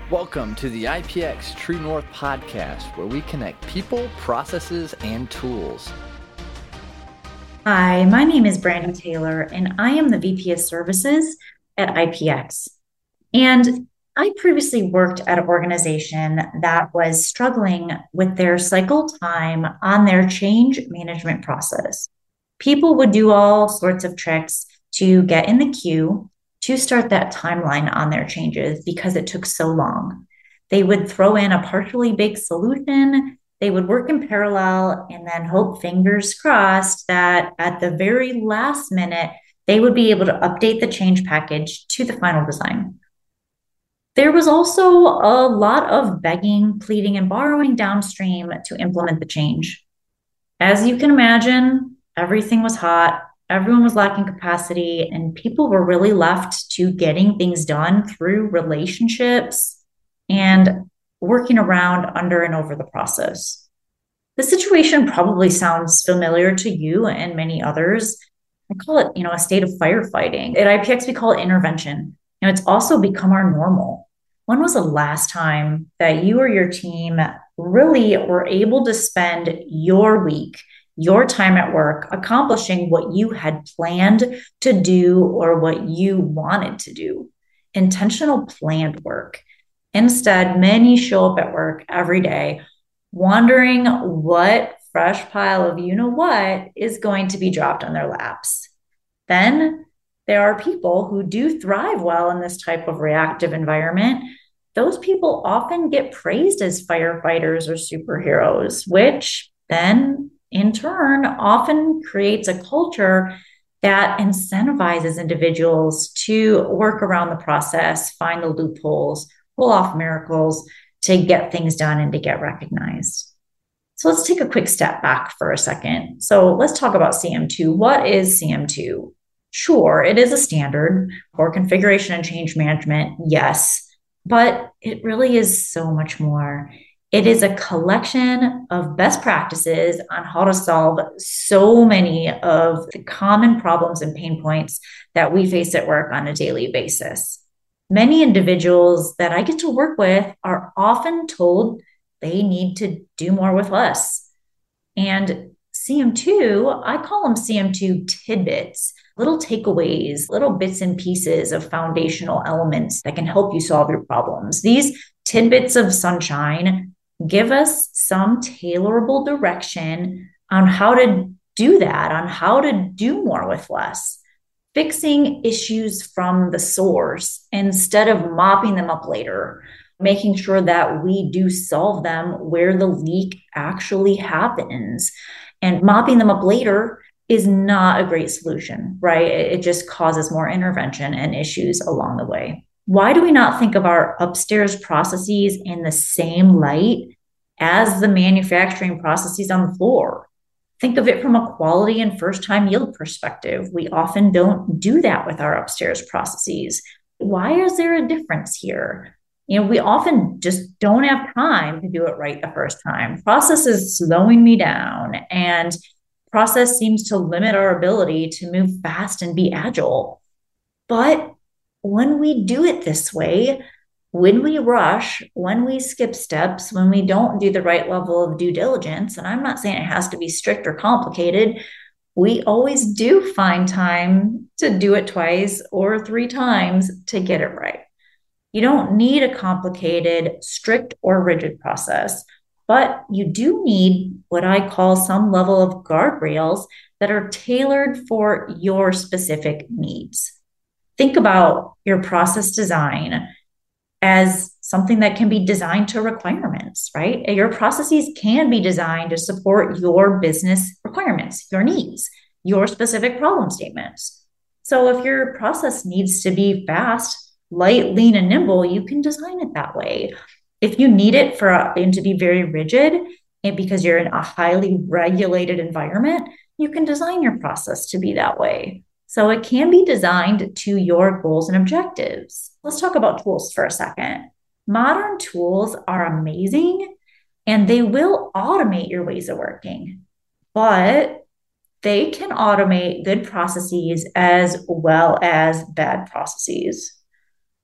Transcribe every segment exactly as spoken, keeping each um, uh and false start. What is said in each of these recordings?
Welcome to the I P X True North podcast, where we connect people, processes, and tools. Hi, my name is Brandy Taylor, and I am the V P of Services at I P X. And I previously worked at an organization that was struggling with their cycle time on their change management process. People would do all sorts of tricks to get in the queue to start that timeline on their changes because it took so long. They would throw in a partially baked solution, they would work in parallel, and then hope, fingers crossed, that at the very last minute, they would be able to update the change package to the final design. There was also a lot of begging, pleading, and borrowing downstream to implement the change. As you can imagine, everything was hot. Everyone was lacking capacity, and people were really left to getting things done through relationships and working around under and over the process. The situation probably sounds familiar to you and many others. I call it, you know, a state of firefighting. At I P X, we call it intervention. You know, it's also become our normal. When was the last time that you or your team really were able to spend your week, your time at work, accomplishing what you had planned to do or what you wanted to do? Intentional planned work. Instead, many show up at work every day wondering what fresh pile of you know what is going to be dropped on their laps. Then there are people who do thrive well in this type of reactive environment. Those people often get praised as firefighters or superheroes, which then in turn often creates a culture that incentivizes individuals to work around the process, find the loopholes, pull off miracles to get things done and to get recognized. So let's take a quick step back for a second. So let's talk about C M two. What is C M two? Sure, it is a standard for configuration and change management, yes, but it really is so much more. It is a collection of best practices on how to solve so many of the common problems and pain points that we face at work on a daily basis. Many individuals that I get to work with are often told they need to do more with less. And C M two, I call them C M two tidbits, little takeaways, little bits and pieces of foundational elements that can help you solve your problems. These tidbits of sunshine give us some tailorable direction on how to do that, on how to do more with less, fixing issues from the source instead of mopping them up later, making sure that we do solve them where the leak actually happens. And mopping them up later is not a great solution, right? It just causes more intervention and issues along the way. Why do we not think of our upstairs processes in the same light as the manufacturing processes on the floor? Think of it from a quality and first-time yield perspective. We often don't do that with our upstairs processes. Why is there a difference here? You know, we often just don't have time to do it right the first time. Process is slowing me down, and process seems to limit our ability to move fast and be agile. But when we do it this way, when we rush, when we skip steps, when we don't do the right level of due diligence, and I'm not saying it has to be strict or complicated, we always do find time to do it twice or three times to get it right. You don't need a complicated, strict, or rigid process, but you do need what I call some level of guardrails that are tailored for your specific needs. Think about your process design as something that can be designed to requirements, right? Your processes can be designed to support your business requirements, your needs, your specific problem statements. So if your process needs to be fast, light, lean, and nimble, you can design it that way. If you need it for it to be very rigid, and because you're in a highly regulated environment, you can design your process to be that way. So it can be designed to your goals and objectives. Let's talk about tools for a second. Modern tools are amazing and they will automate your ways of working, but they can automate good processes as well as bad processes.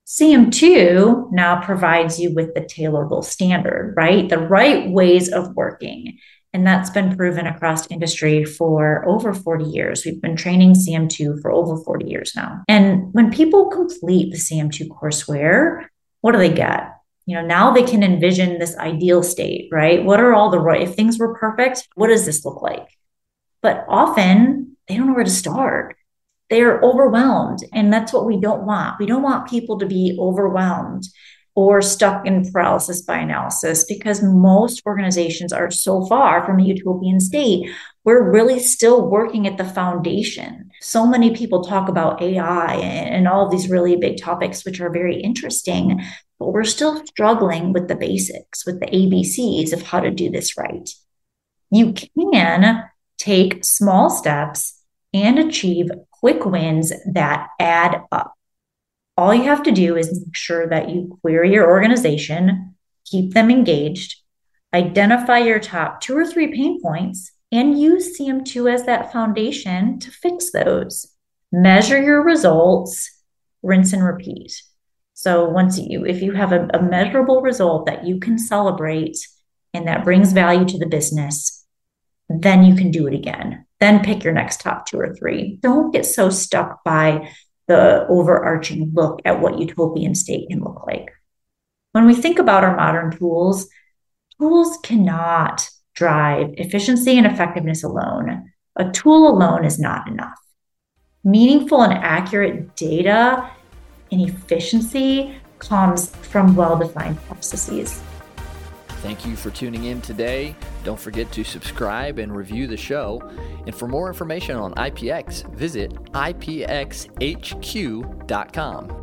C M two now provides you with the tailorable standard, right? The right ways of working. And that's been proven across industry for over forty years. We've been training C M two for over forty years now. And when people complete the C M two courseware, what do they get? You know, now they can envision this ideal state, right? What are all the right, if things were perfect, what does this look like? But often they don't know where to start. They're overwhelmed. And that's what we don't want. We don't want people to be overwhelmed or stuck in paralysis by analysis, because most organizations are so far from a utopian state. We're really still working at the foundation. So many people talk about A I and all of these really big topics, which are very interesting, but we're still struggling with the basics, with the A B Cs of how to do this right. You can take small steps and achieve quick wins that add up. All you have to do is make sure that you query your organization, keep them engaged, identify your top two or three pain points, and use C M two as that foundation to fix those. Measure your results, rinse and repeat. So once you, if you have a, a measurable result that you can celebrate and that brings value to the business, then you can do it again. Then pick your next top two or three. Don't get so stuck by the overarching look at what utopian state can look like. When we think about our modern tools, tools cannot drive efficiency and effectiveness alone. A tool alone is not enough. Meaningful and accurate data and efficiency comes from well-defined processes. Thank you for tuning in today. Don't forget to subscribe and review the show. And for more information on I P X, visit I P X H Q dot com.